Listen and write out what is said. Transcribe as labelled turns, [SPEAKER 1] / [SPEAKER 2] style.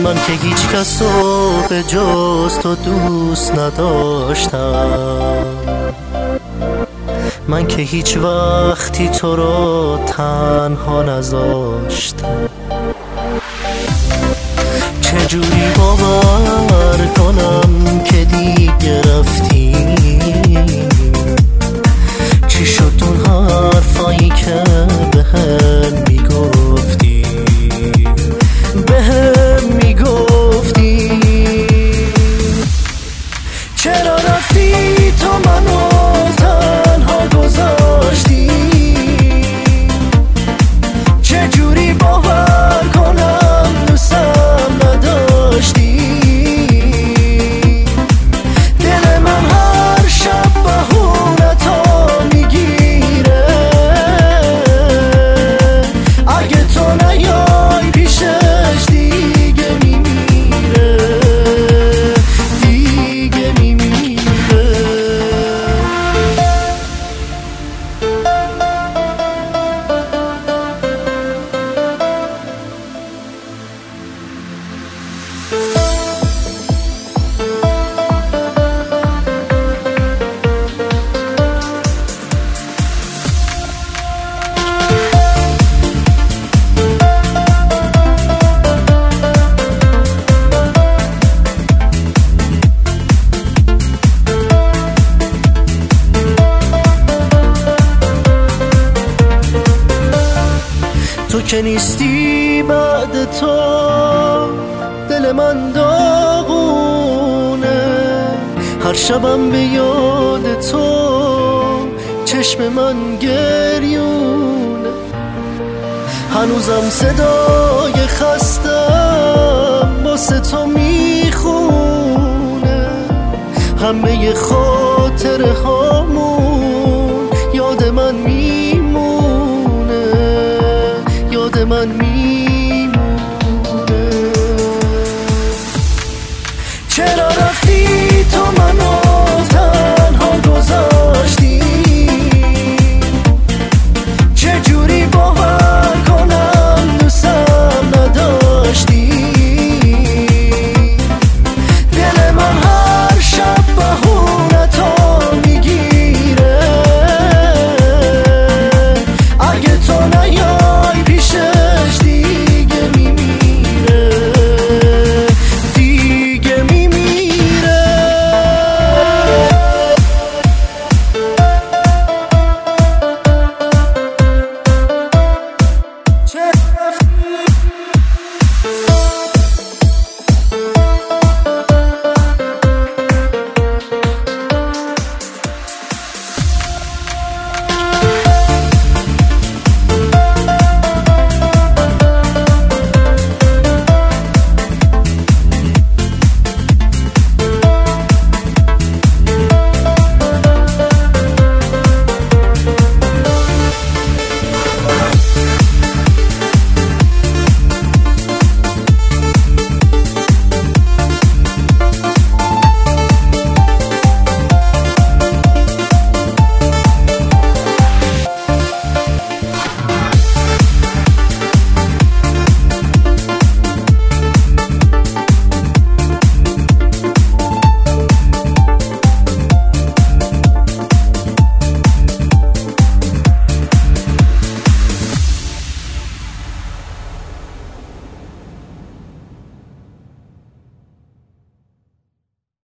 [SPEAKER 1] من که هیچ کسو به جز تو دوست نداشتم، من که هیچ وقتی تو رو تنها نذاشتم. چجوری باور کنم که دیگه رفتی؟ چی شد اون حرفایی که بهم میگفتی؟ چرا رفتی تو منو تنها گذاشتی؟ چجوری باور کنم دوستم نداشتی؟ دل من هر شب بهونه‌تو میگیره، اگه تو نیای پیشش دیگه میمیره، دیگه میمیره. تو که نیستی بعد تو دل من داغونه، هر شبم به یاد تو چشم من گریونه، هنوزم صدای